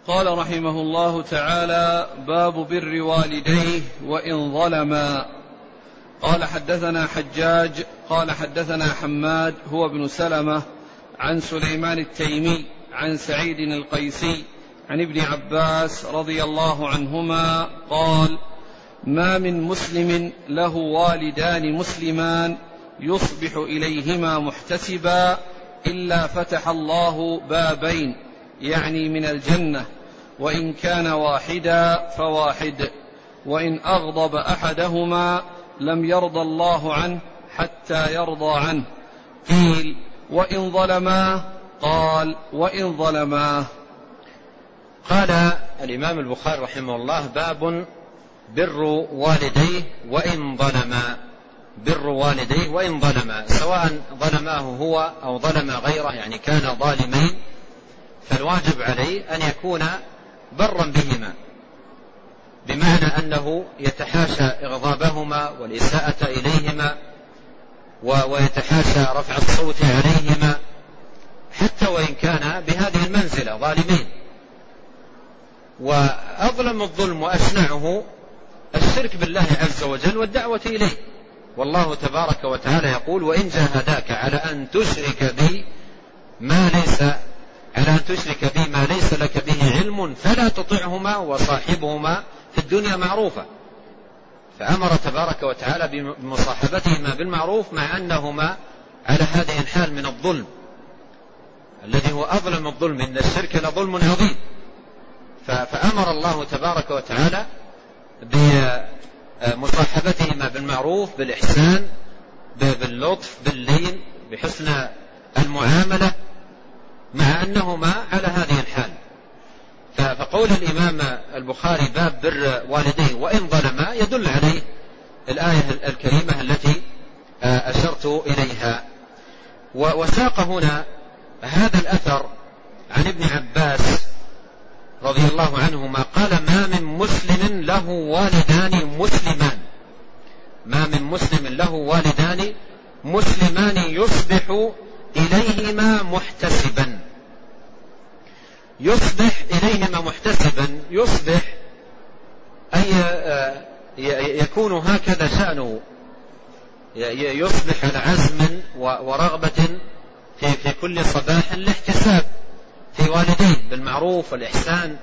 قال رحمه الله تعالى: باب بر والديه وإن ظلما. قال: حدثنا حجاج قال حدثنا حماد هو ابن سلمة عن سليمان التيمي عن سعيد القيسي عن ابن عباس رضي الله عنهما قال: ما من مسلم له والدان مسلمان يصبح إليهما محتسبا إلا فتح الله بابين، يعني من الجنة، وإن كان واحدا فواحد، وإن أغضب أحدهما لم يرضى الله عنه حتى يرضى عنه. قيل: وإن ظلماه؟ قال: وإن ظلماه. قال الإمام البخاري رحمه الله: باب بر والديه وإن ظلما. بر والديه وإن ظلما، سواء ظلماه هو أو ظلم غيره، يعني كان ظالمين، فالواجب عليه أن يكون برا بهما، بمعنى أنه يتحاشى إغضابهما والإساءة إليهما، ويتحاشى رفع الصوت عليهما، حتى وإن كان بهذه المنزلة ظالمين. وأظلم الظلم وأشنعه الشرك بالله عز وجل والدعوة إليه، والله تبارك وتعالى يقول: وإن جاهداك على أن تشرك بي ما ليس لك به علم فلا تطعهما وصاحبهما في الدنيا معروفا. فأمر تبارك وتعالى بمصاحبتهما بالمعروف، مع أنهما على هذه الحال من الظلم الذي هو أظلم الظلم، إن الشرك لظلم عظيم. فأمر الله تبارك وتعالى بمصاحبتهما بالمعروف، بالإحسان، باللطف، باللين، بحسن المعاملة، مع أنهما على هذه الحال. فقول الإمام البخاري: باب بر والديه وإن ظلما، يدل عليه الآية الكريمة التي أشرت إليها. وساق هنا هذا الأثر عن ابن عباس رضي الله عنهما قال: ما من مسلم له والدان مسلمان، ما من مسلم له والدان مسلمان يصبح إليهما محتسبا. يصبح إليهما محتسبا، يصبح أي يكون هكذا شأنه، يصبح على عزم ورغبة في كل صباح الاحتساب في والديه بالمعروف والإحسان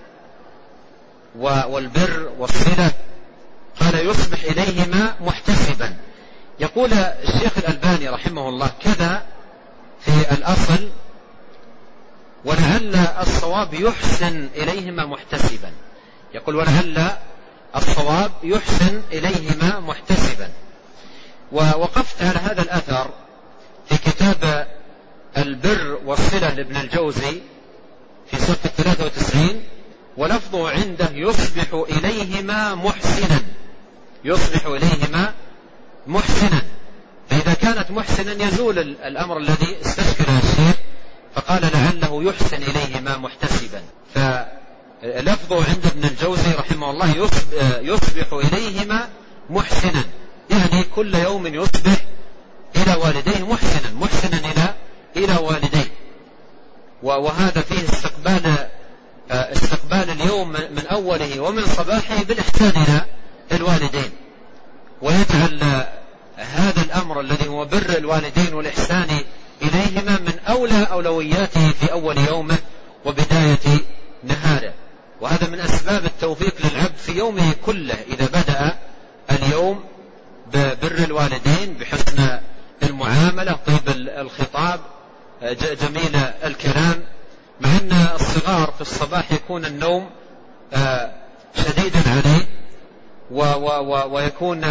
والبر والصلة. قال: يصبح إليهما محتسبا. يقول الشيخ الألباني رحمه الله: كذا في الأصل، ولعل الصواب يحسن إليهما محتسبا. يقول: ولعل الصواب يحسن إليهما محتسبا. ووقفت على هذا الأثر في كتاب البر والصلة لابن الجوزي في صفحة 93، ولفظه عنده: يصبح إليهما محسنا. يصبح إليهما محسنا. فإذا كانت محسنا يزول الأمر الذي استشكله الشيخ، فقال: لعله يحسن إليهما محتسبا. فلفظه عند ابن الجوزي رحمه الله: يصبح إليهما محسنا، يعني كل يوم يصبح إلى والديه محسنا إلى والديه. وهذا فيه استقبال اليوم من أوله ومن صباحه بالإحسان إلى الوالدين، ويجعل هذا الأمر الذي هو بر الوالدين والإحسان إليهما من أولى أولوياته في أول يومه وبداية نهاره. وهذا من أسباب التوفيق للعبد في يومه كله، إذا بدأ اليوم ببر الوالدين، بحسن المعاملة، طيب الخطاب، جميل الكلام. مع أن الصغار في الصباح يكون النوم شديدا عليه ويكون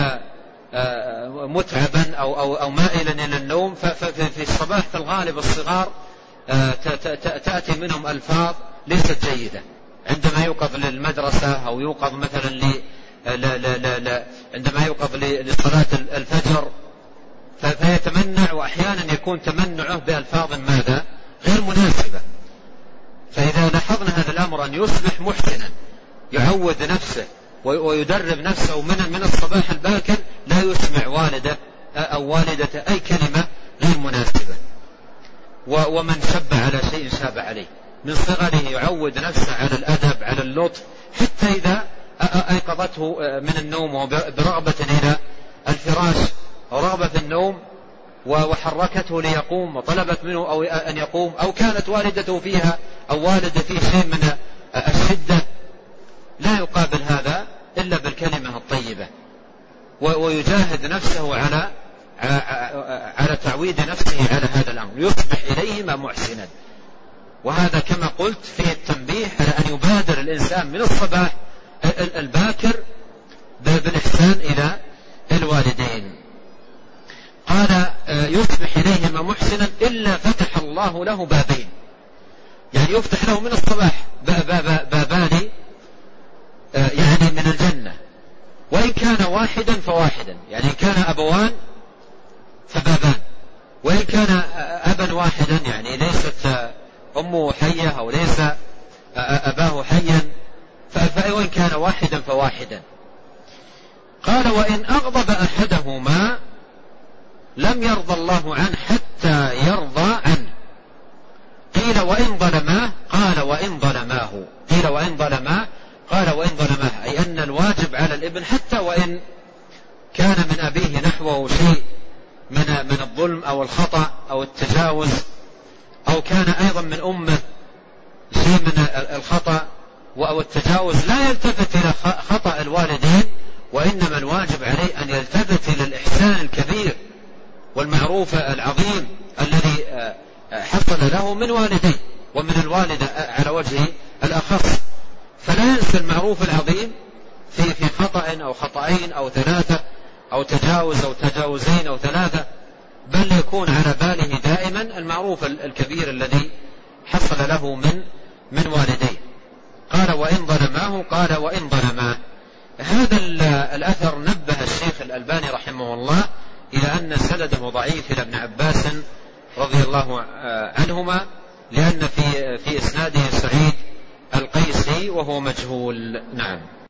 متعبا أو مائلا إلى النوم، ففي الصباح في الغالب الصغار تأتي منهم ألفاظ ليست جيدة عندما يوقظ للمدرسة، أو يوقظ مثلا عندما يوقظ لصلاة الفجر، فيتمنع، وأحيانا يكون تمنعه بألفاظ ماذا غير مناسبة. فإذا لاحظنا هذا الأمر، أن يصبح محسنا، يعود نفسه ويدرب نفسه من الصباح الباكر، لا يسمع والده أو والدته أي كلمة غير مناسبة. ومن شب على شيء شاب عليه، من صغره يعود نفسه على الأدب على اللطف، حتى إذا أيقظته من النوم برغبة إلى الفراش أو رغبة في النوم وحركته ليقوم وطلبت منه أو أن يقوم، أو كانت والدته فيها أو والده فيه شيء من الشدة، لا يقابل هذا إلا بالكلمة الطيبة، ويجاهد نفسه على تعويد نفسه على هذا الأمر، يصبح إليهما محسنا. وهذا كما قلت فيه التنبيه على أن يبادر الإنسان من الصباح الباكر بالإحسان إلى الوالدين. قال يصبح إليهما محسنا إلا فتح الله له بابين، يعني يفتح له من الصباح بابان يعني من الجنة، وإن كان واحدا فواحدا، يعني إن كان أبوان فبابان، وإن كان أبا واحدا يعني ليست أمه حية أو ليس أباه حيا، وإن كان واحدا فواحدا. قال وإن أغضب أحدهما لم يرضى الله عنه حتى يرضى عنه. قيل وإن ظلماه؟ قال وإن ظلماه. قيل وإن ظلماه؟ قال وإن ظلماه، أي أن الواجب على الابن حتى وإن كان من أبيه نحوه شيء من الظلم أو الخطأ أو التجاوز، أو كان أيضا من أمه شيء من الخطأ أو التجاوز، لا يلتفت إلى خطأ الوالدين، وإنما الواجب عليه أن يلتفت إلى الإحسان الكبير والمعروف العظيم الذي حصل له من والديه ومن الوالدة على وجه الأخص، فلا ينسى المعروف العظيم في خطأ أو خطأين أو ثلاثة أو تجاوز أو تجاوزين أو ثلاثة، بل يكون على باله دائما المعروف الكبير الذي حصل له من والديه. قال وإن ظلماه؟ قال وإن ظلماه. هذا الأثر نبه الشيخ الألباني رحمه الله إلى أن سنده ضعيف إلى ابن عباس رضي الله عنهما، لأن في إسناده سعيد القيسي وهو مجهول. نعم.